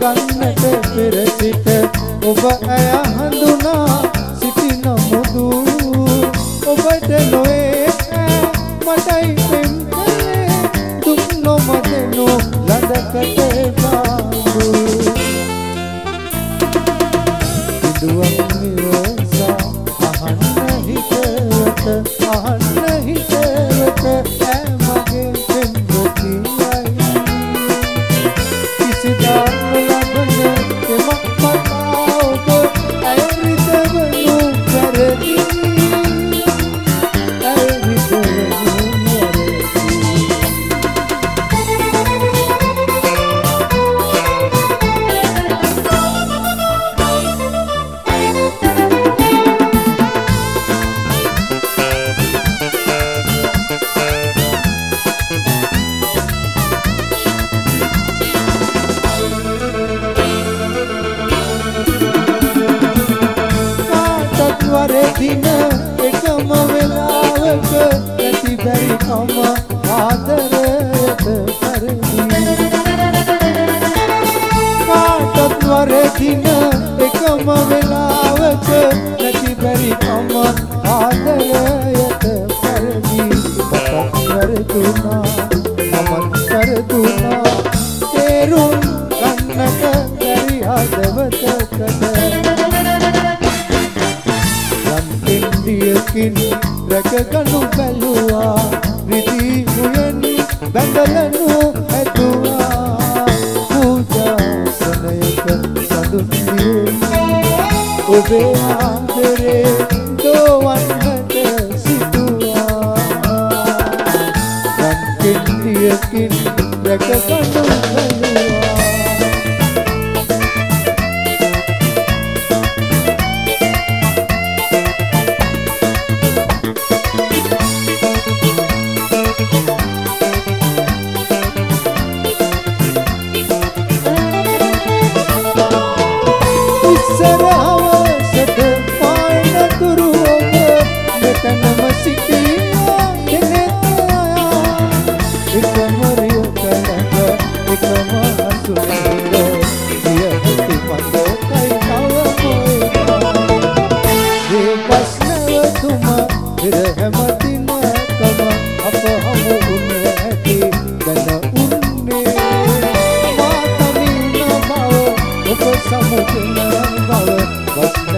ගන්නට පෙර සිට ඔබ ඇය හඳුනා සිටින මුදු ඔබට නොවේ මටයි පෙම් කලේ දුක් නොමදෙනු ලඳකට බාඳු ඉදුවක් නිවසා අහන්න හිතවත ඈ මගේ පෙම්වතියයි කිසිදා ලබන එමක් පතා ඔබ ඇය රිදවනු වැරදි දින එකම වෙලාවක නැති බැරි කම ආදරයට පරිදි කාටත් වරදින එකම වෙලාවක නැති බැරි කම ආදරයට පරිදි පතක් වරදුනා මමත් වරදුනා තේරුම් ගන්නට බැරි හදවතකට දියකින් රැකගනු බැලුවා රිදී මුයෙන් බැඳලනු ඇතුවා පූජාසනයක සඳුන්දියේ ඔබේ ආදරේ දෝවන්නට සිතුවා රන්කෙන් දියකින් රැකගනු බැලුවා Samudra bhava